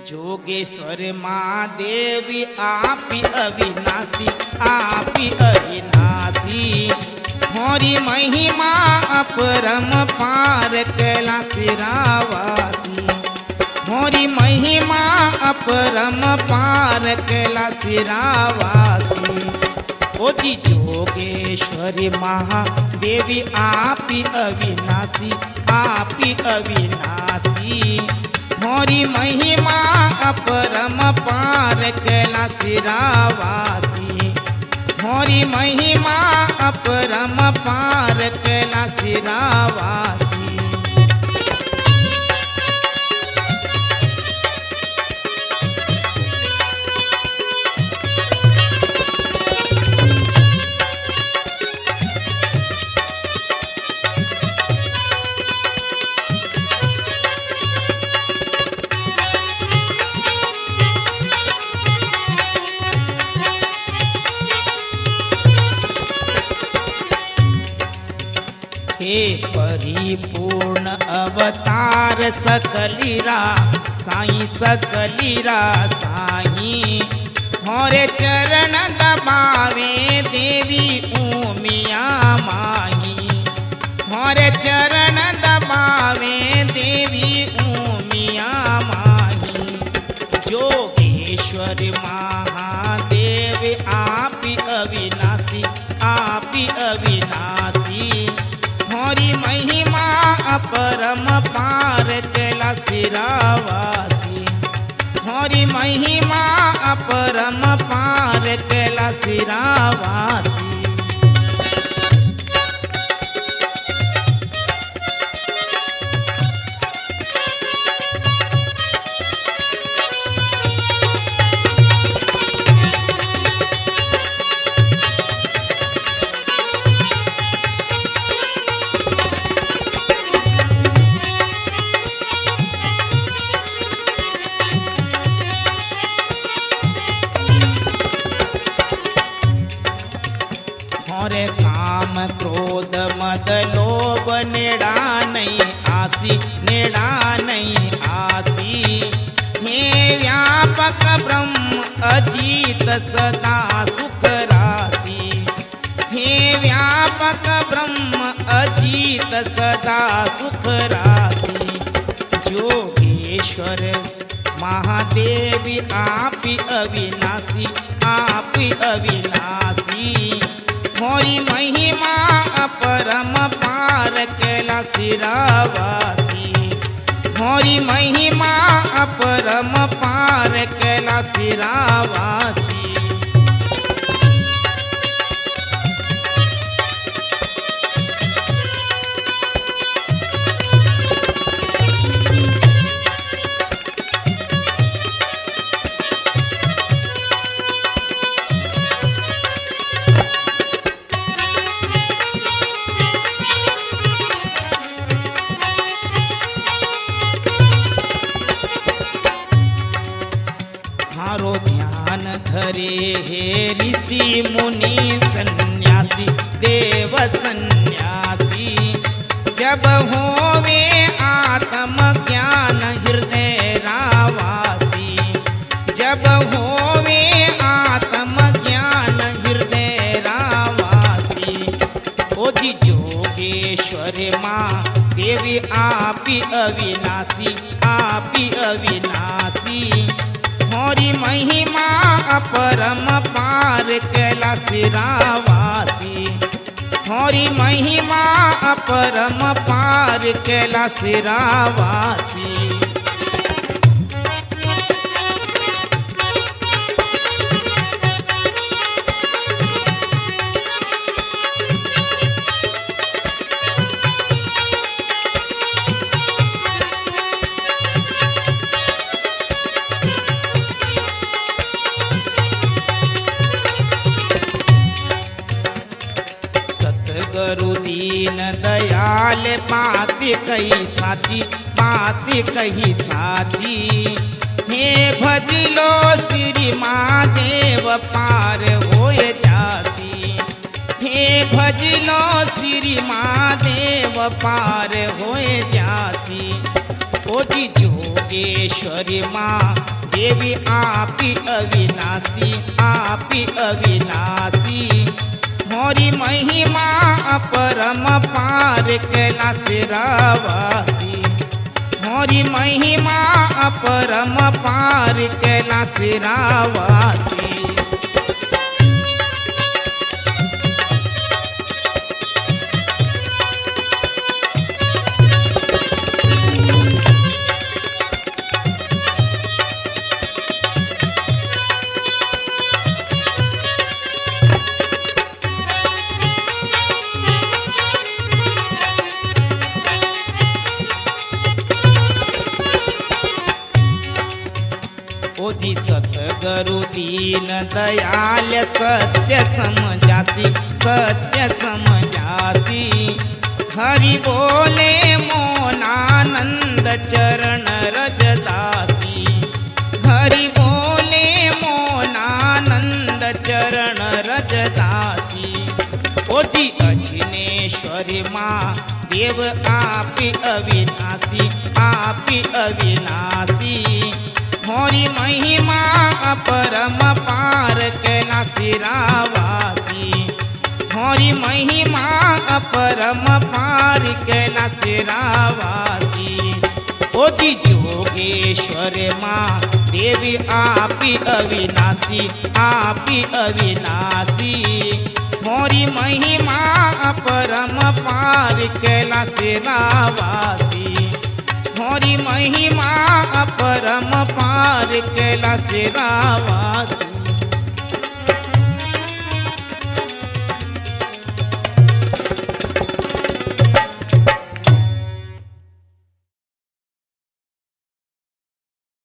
जोगेश्वर महादेवी आपी अविनाशी आपी अविनाशी मोरी महिमा अपरम पार कैलासी रावासी मोरी महिमा अपरम पार कैलासी रावासी ओ जी जोगेश्वरी महादेवी आपी अविनाशी आपी अविनाशी मोरी महिमा अपरम पार कैलासी रावासी मोरी महिमा अपरम पार कैलासी रावासी हे परिपूर्ण अवतार सकलीरा सकलीरा साई मोरे चरण दबावे देवी उमिया माही मोरे चरण दबावे देवी उमिया माही जोगेश्वर महादेव आपी अविनाशी आपी अविनाशी मोरी महिमा अपरम पार कैलासी रावासी मोरी महिमा अपरम पार कैलासी रावासी मोरे काम क्रोध मद लोभ नेड़ा नहीं आसी नेड़ा नहीं आसी हे व्यापक ब्रह्म अजीत सदा सुख राशि हे व्यापक ब्रह्म अजीत सदा सुख राशि जोगेश्वर महादेवी आपी अविनाशी आपी अविनाशी मोरी महिमा अपरम पार कैलासी रावासी मोरी महिमा अपरम पार कैलासी रावासी हारो ध्यान धरे हे ऋषि मुनि सन्यासी देव सन्यासी जब होवे आत्म ज्ञान हृदय रावासी जब होवे आत्म ज्ञान हृदय रावासी ओ जी जोगेश्वर माँ देवी आपी अविनाशी आपी अविनाशी मोरी महिमा अपरम पार कैलासी रावासी मोरी महिमा अपरम पार कैलासी रावासी गुरु दीन दयाल बात कही साची बात कही साची हे भजलो श्री महादेव पार होए जासी हे भजलो श्री महादेव पार होए जासी ओ जी जोगेश्वरी माँ देवी आपी अविनाशी, आपी अविनाशी। मोरी महिमा अपरम पार कैलाश रावासी, मोरी महिमा अपरम पार कैलाश रावासी। ओ जी सतगुरु दीन दयाल सत्य समझासी, सत्य समझासी। हरि बोले मोनानंद चरण रजदासी, हरि बोले मोनानंद चरण रजदासी। ओ जी अजिनेश्वरी माँ देव आपी अविनाशी, आपी अविनाशी। मोरी महिमा अपरम पार कैलाश रावासी, मोरी महिमा अपरम पार कैलाश रावासी। ओ जी जोगेश्वर माँ देवी आपी अविनाशी, आपी अविनाशी। मोरी महिमा अपरम पार कैलाश रावासी, मोरी महिमा अपरम पार कैलाश रावासी।